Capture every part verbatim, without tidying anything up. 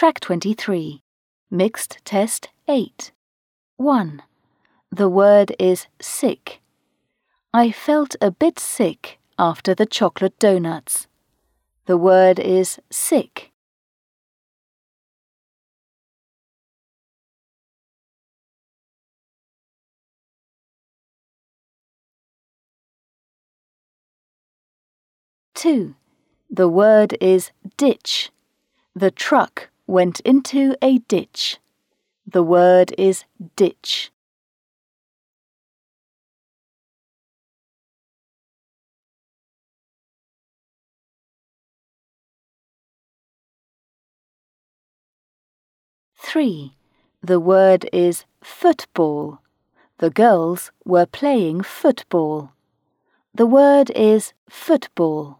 Track twenty-three. Mixed Test eight. one. The word is sick. I felt a bit sick after the chocolate donuts. The word is sick. two. The word is ditch. The truck went into a ditch. The word is ditch. three. The word is football. The girls were playing football. The word is football.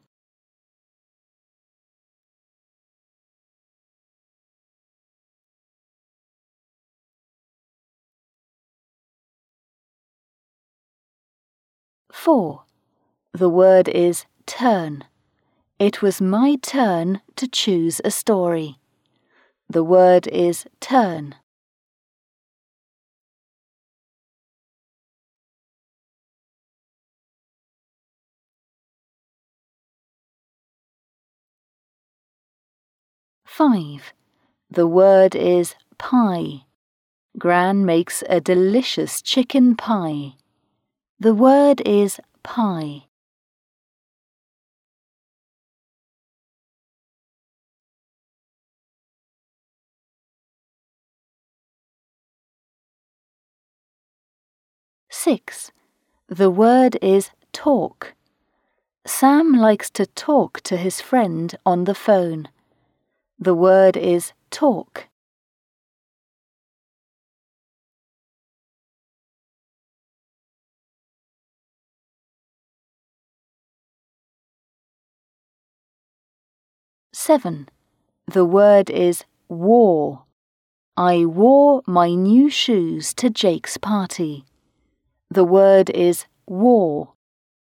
four. The word is turn. It was my turn to choose a story. The word is turn. five. The word is pie. Gran makes a delicious chicken pie. The word is pie. six. The word is talk. Sam likes to talk to his friend on the phone. The word is talk. seven. The word is wore. I wore my new shoes to Jake's party. The word is wore.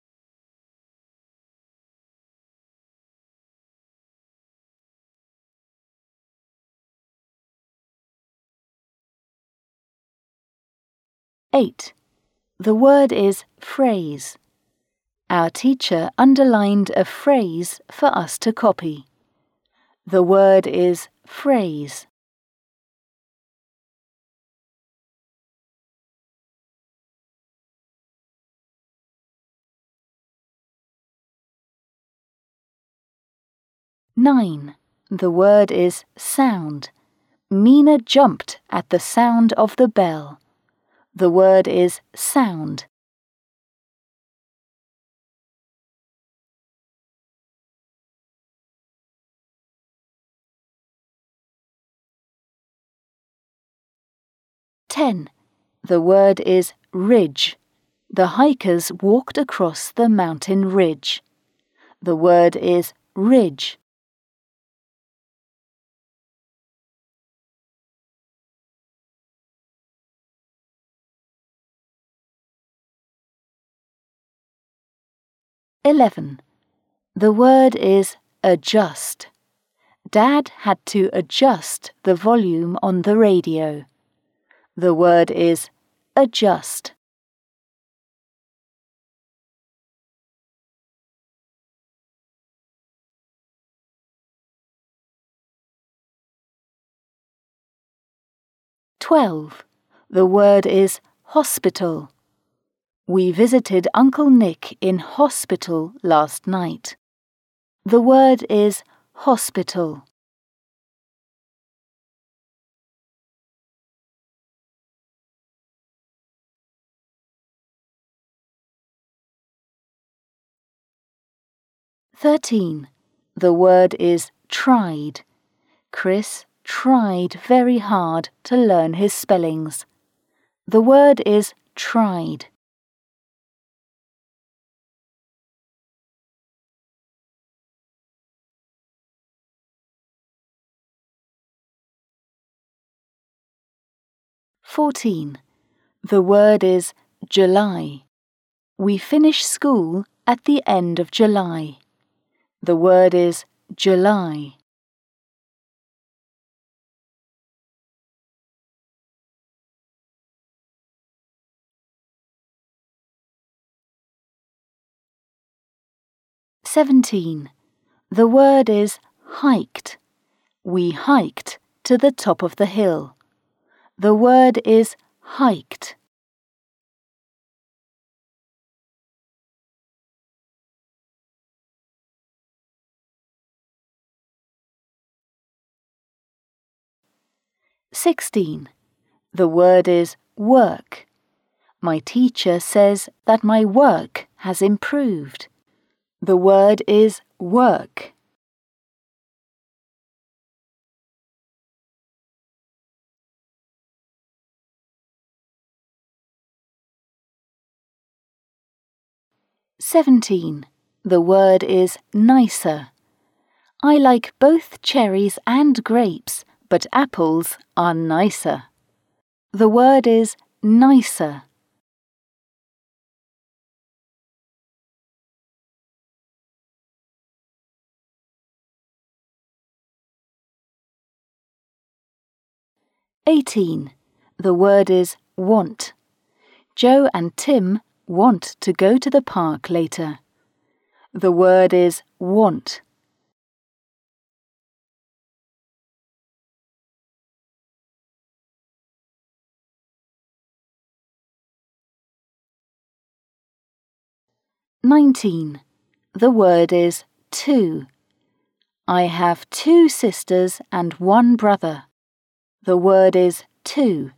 eight. The word is phrase. Our teacher underlined a phrase for us to copy. The word is phrase. nine. The word is sound. Mina jumped at the sound of the bell. The word is sound. ten. The word is ridge. The hikers walked across the mountain ridge. The word is ridge. eleven. The word is adjust. Dad had to adjust the volume on the radio. The word is adjust. twelve. The word is hospital. We visited Uncle Nick in hospital last night. The word is hospital. thirteen. The word is tried. Chris tried very hard to learn his spellings. The word is tried. fourteen. The word is July. We finish school at the end of July. The word is July. seventeen. The word is hiked. We hiked to the top of the hill. The word is hiked. sixteen. The word is work. My teacher says that my work has improved. The word is work. seventeen. The word is nicer. I like both cherries and grapes, but apples are nicer. The word is nicer. eighteen. The word is want. Joe and Tim want to go to the park later. The word is want. nineteen. The word is two. I have two sisters and one brother. The word is two.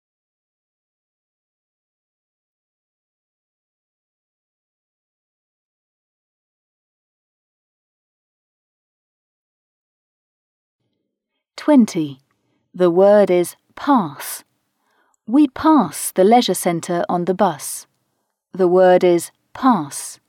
twenty. The word is pass. We pass the leisure centre on the bus. The word is pass.